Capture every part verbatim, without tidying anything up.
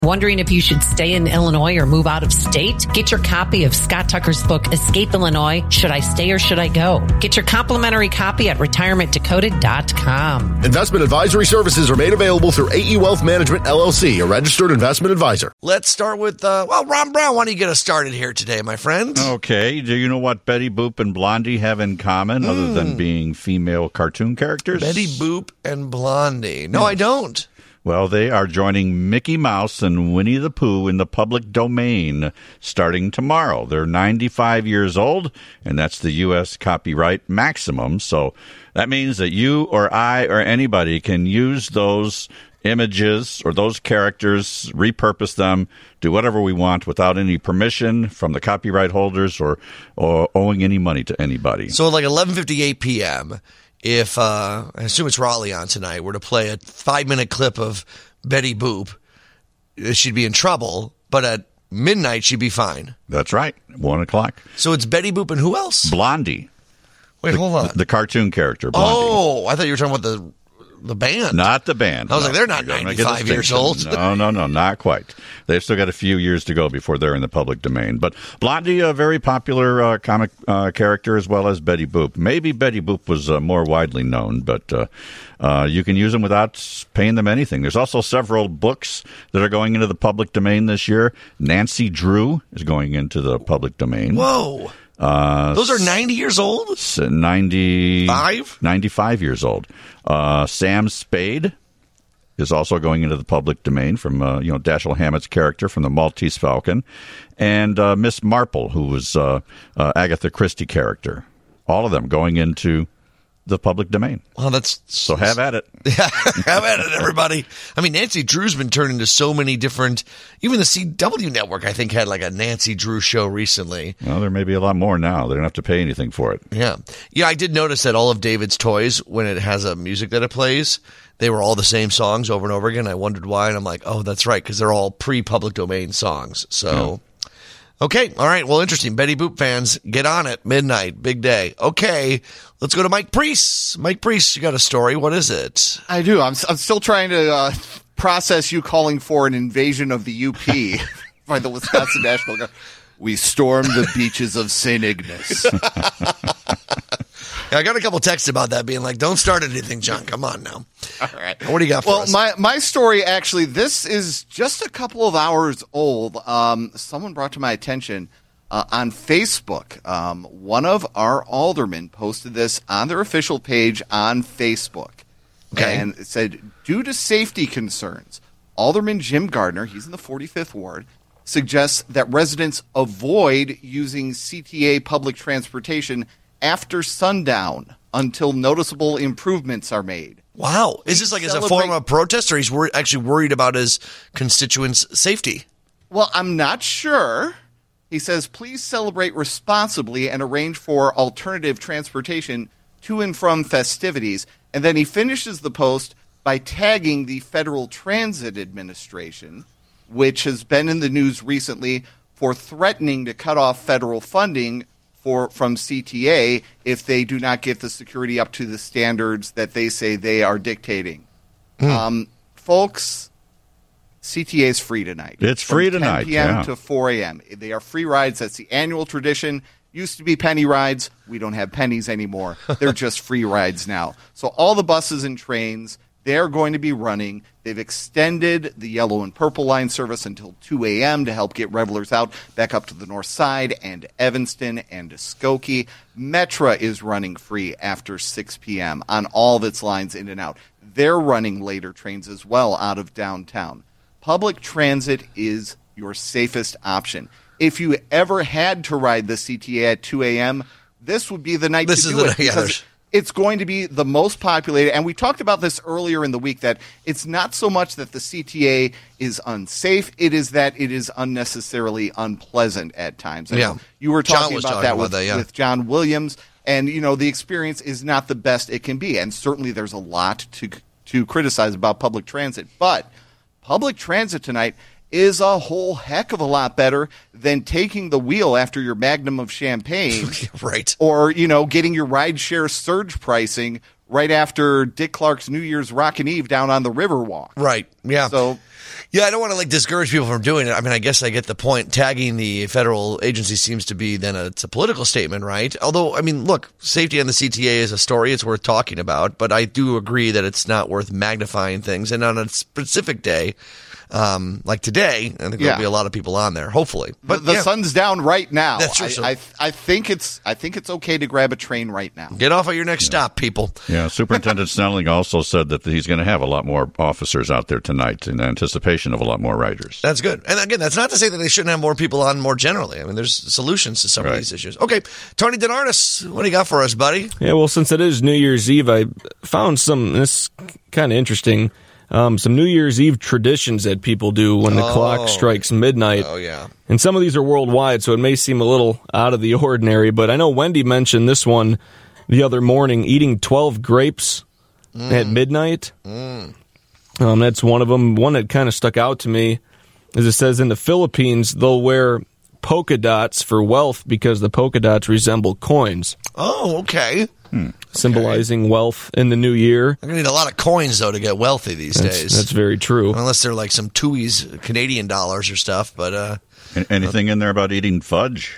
Wondering if you should stay in Illinois or move out of state? Get your copy of Scott Tucker's book, Escape Illinois, Should I Stay or Should I Go? Get your complimentary copy at retirement decoded dot com. Investment advisory services are made available through A E Wealth Management, L L C, a registered investment advisor. Let's start with, uh, well, Ron Brown, why don't you get us started here today, my friend? Okay. Do you know what Betty Boop and Blondie have in common, mm. other than being female cartoon characters? Betty Boop and Blondie. No, yes. I don't. Well, they are joining Mickey Mouse and Winnie the Pooh in the public domain starting tomorrow. They're ninety-five years old, and that's the U S copyright maximum. So that means that you or I or anybody can use those images or those characters, repurpose them, do whatever we want without any permission from the copyright holders or, or owing any money to anybody. So like eleven fifty-eight p.m., if, uh, I assume it's Raleigh on tonight, were to play a five-minute clip of Betty Boop, she'd be in trouble, but at midnight, she'd be fine. That's right, one o'clock. So it's Betty Boop and who else? Blondie. Wait, the, hold on. The cartoon character, Blondie. Oh, I thought you were talking about the the band. Not the band. I was no. like, they're not ninety-five years old. no, no, no, not quite. They've still got a few years to go before they're in the public domain. But Blondie, a very popular uh, comic uh, character, as well as Betty Boop. Maybe Betty Boop was uh, more widely known, but uh, uh, you can use them without paying them anything. There's also several books that are going into the public domain this year. Nancy Drew is going into the public domain. Whoa. Uh, Those are ninety years old? ninety-five? ninety-five years old. Uh, Sam Spade is also going into the public domain from, uh, you know, Dashiell Hammett's character from the Maltese Falcon. And uh, Miss Marple, who was uh, uh, Agatha Christie character. All of them going into the public domain. Well, that's so have at it. Yeah, have at it, everybody. I mean, Nancy Drew's been turned into so many different. Even the C W network, I think, had like a Nancy Drew show recently. Well, there may be a lot more now. They don't have to pay anything for it. Yeah, yeah. I did notice that all of David's toys, when it has a music that it plays, they were all the same songs over and over again. I wondered why, and I'm like, oh, that's right, because they're all pre-public domain songs. So. Yeah. Okay, all right, well, interesting. Betty Boop fans, get on it. Midnight, big day. Okay, let's go to Mike Priest. Mike Priest, you got a story. What is it? I do. I'm, I'm still trying to uh, process you calling for an invasion of the U P by the Wisconsin National Guard. We stormed the beaches of Saint Ignace. Yeah, I got a couple texts about that being like, don't start anything, John. Come on now. All right. What do you got for well, us? Well, my, my story, actually, this is just a couple of hours old. Um, someone brought to my attention uh, on Facebook. Um, one of our aldermen posted this on their official page on Facebook. Okay. And it said, due to safety concerns, Alderman Jim Gardner, he's in the forty-fifth Ward, suggests that residents avoid using C T A public transportation after sundown until noticeable improvements are made. Wow. Is this like as a form of protest, or he's wor- actually worried about his constituents' safety? Well, I'm not sure. He says, please celebrate responsibly and arrange for alternative transportation to and from festivities. And then he finishes the post by tagging the Federal Transit Administration, which has been in the news recently for threatening to cut off federal funding for from C T A if they do not get the security up to the standards that they say they are dictating. Mm. Um, folks, C T A is free tonight. It's free from tonight, ten p.m. yeah. to four a.m. They are free rides. That's the annual tradition. Used to be penny rides. We don't have pennies anymore. They're just free rides now. So all the buses and trains, they're going to be running. They've extended the yellow and purple line service until two a.m. to help get revelers out back up to the north side and Evanston and Skokie. Metra is running free after six p.m. on all of its lines in and out. They're running later trains as well out of downtown. Public transit is your safest option. If you ever had to ride the C T A at two a.m., this would be the night this to is do the, it. Yeah, because it's going to be the most populated. And we talked about this earlier in the week, that it's not so much that the C T A is unsafe. It is that it is unnecessarily unpleasant at times. Yeah. You were talking about about talking that, about with, that yeah. with John Williams. And, you know, the experience is not the best it can be. And certainly there's a lot to to criticize about public transit. But public transit tonight, is a whole heck of a lot better than taking the wheel after your Magnum of champagne. Right. Or, you know, getting your rideshare surge pricing right after Dick Clark's New Year's Rockin' Eve down on the Riverwalk. Right. Yeah. So, yeah, I don't want to like discourage people from doing it. I mean, I guess I get the point. Tagging the federal agency seems to be then a, it's a political statement, right? Although, I mean, look, safety on the C T A is a story it's worth talking about, but I do agree that it's not worth magnifying things. And on a specific day, Um, like today, I think Yeah. there'll be a lot of people on there, hopefully. but But the yeah, sun's down right now. That's true, I, so- I, I think it's I think it's okay to grab a train right now. get off at your next stop, people. Yeah, Superintendent Snelling also said that he's going to have a lot more officers out there tonight in anticipation of a lot more riders. That's good. And again, that's not to say that they shouldn't have more people on more generally. I mean, there's solutions to some Right. of these issues. Okay, Tony DeNarnis, what do you got for us, buddy? Yeah, well, since it is New Year's Eve, I found some, this kind of interesting, um, some New Year's Eve traditions that people do when the Oh. clock strikes midnight. Oh, yeah. And some of these are worldwide, so it may seem a little out of the ordinary, but I know Wendy mentioned this one the other morning, eating twelve grapes Mm. at midnight. Mm. Um, that's one of them. One that kind of stuck out to me is it says in the Philippines, they'll wear polka dots for wealth because the polka dots resemble coins, Oh, okay. symbolizing wealth in the new year. I'm going to need a lot of coins, though, to get wealthy these That's, days. that's very true. Unless they're like some Tui's Canadian dollars or stuff. But uh, An- Anything in there about eating fudge?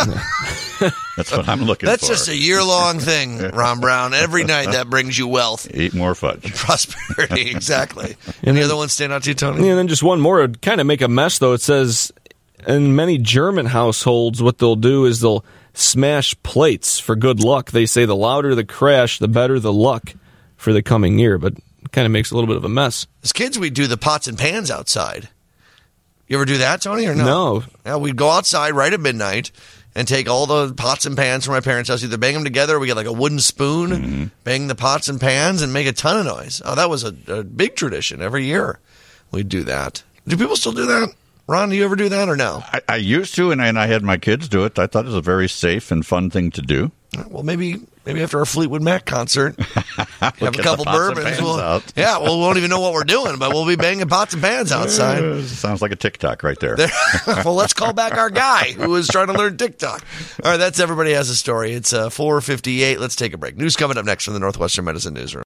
That's what I'm looking that's for. just a year-long thing, Ron Brown. Every night that brings you wealth. Eat more fudge. Prosperity, exactly. Any other ones stand out to you, Tony? And then just one more, it'd kind of make a mess, though. It says in many German households, what they'll do is they'll smash plates for good luck. They say the louder the crash, the better the luck for the coming year, but it kind of makes a little bit of a mess. As kids, we'd do the pots and pans outside. You ever do that, Tony, or no? No. Yeah, we'd go outside right at midnight and take all the pots and pans from my parents' house, either bang them together or we get like a wooden spoon, Mm-hmm. bang the pots and pans, and make a ton of noise. Oh, that was a, a big tradition. Every year we'd do that. Do people still do that? Ron, do you ever do that or no? I, I used to, and I, and I had my kids do it. I thought it was a very safe and fun thing to do. Well, maybe maybe after our Fleetwood Mac concert, have We'll a get the couple pots and bourbons. pans We'll, out. yeah, well, we won't even know what we're doing, but we'll be banging pots and pans outside. Uh, sounds like a TikTok right there. Well, let's call back our guy who was trying to learn TikTok. All right, that's Everybody Has a Story. It's uh, four fifty-eight. Let's take a break. News coming up next from the Northwestern Medicine Newsroom.